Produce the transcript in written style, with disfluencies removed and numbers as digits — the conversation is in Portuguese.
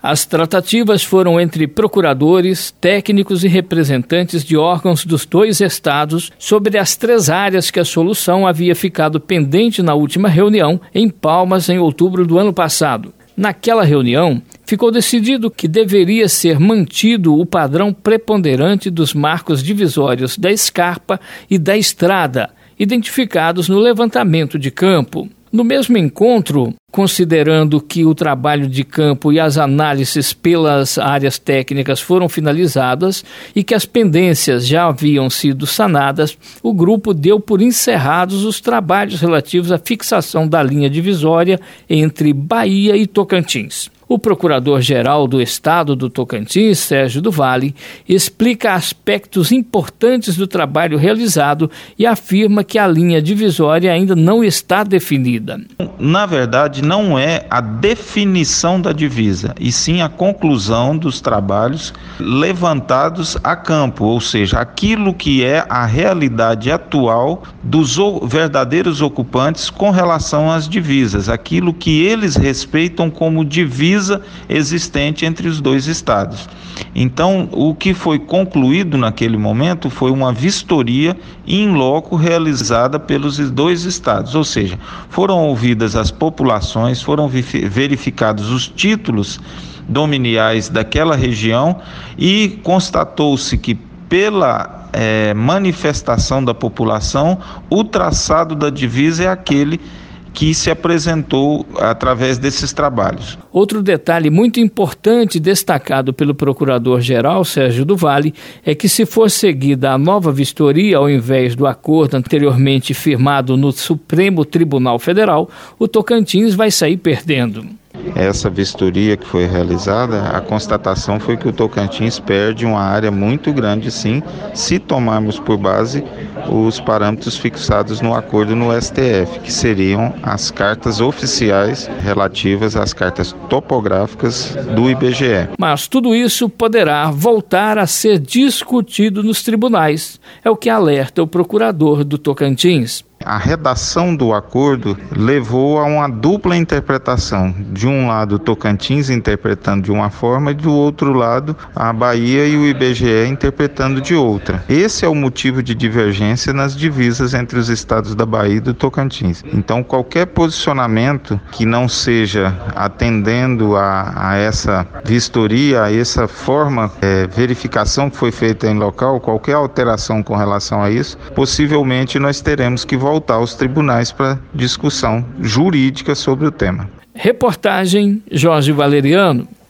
As tratativas foram entre procuradores, técnicos e representantes de órgãos dos 2 estados sobre as 3 áreas que a solução havia ficado pendente na última reunião em Palmas em outubro do ano passado. Naquela reunião, ficou decidido que deveria ser mantido o padrão preponderante dos marcos divisórios da escarpa e da estrada, identificados no levantamento de campo. No mesmo encontro, considerando que o trabalho de campo e as análises pelas áreas técnicas foram finalizadas e que as pendências já haviam sido sanadas, o grupo deu por encerrados os trabalhos relativos à fixação da linha divisória entre Bahia e Tocantins. O procurador-geral do estado do Tocantins, Sérgio do Vale, explica aspectos importantes do trabalho realizado e afirma que a linha divisória ainda não está definida. Na verdade, não é a definição da divisa, e sim a conclusão dos trabalhos levantados a campo, ou seja, aquilo que é a realidade atual dos verdadeiros ocupantes com relação às divisas, aquilo que eles respeitam como divisa existente entre os 2 estados. Então, o que foi concluído naquele momento foi uma vistoria in loco realizada pelos 2 estados, ou seja, foram ouvidas as populações, foram verificados os títulos dominiais daquela região e constatou-se que pela manifestação da população, o traçado da divisa é aquele que se apresentou através desses trabalhos. Outro detalhe muito importante destacado pelo procurador-geral Sérgio do Vale é que, se for seguida a nova vistoria ao invés do acordo anteriormente firmado no Supremo Tribunal Federal, o Tocantins vai sair perdendo. Essa vistoria que foi realizada, a constatação foi que o Tocantins perde uma área muito grande, sim, se tomarmos por base os parâmetros fixados no acordo no STF, que seriam as cartas oficiais relativas às cartas topográficas do IBGE. Mas tudo isso poderá voltar a ser discutido nos tribunais, é o que alerta o procurador do Tocantins. A redação do acordo levou a uma dupla interpretação. De um lado, o Tocantins interpretando de uma forma e do outro lado, a Bahia e o IBGE interpretando de outra. Esse é o motivo de divergência nas divisas entre os estados da Bahia e do Tocantins. Então, qualquer posicionamento que não seja atendendo a essa vistoria, a essa forma, verificação que foi feita em local, qualquer alteração com relação a isso, possivelmente nós teremos que voltar aos tribunais para discussão jurídica sobre o tema. Reportagem Jorge Valeriano.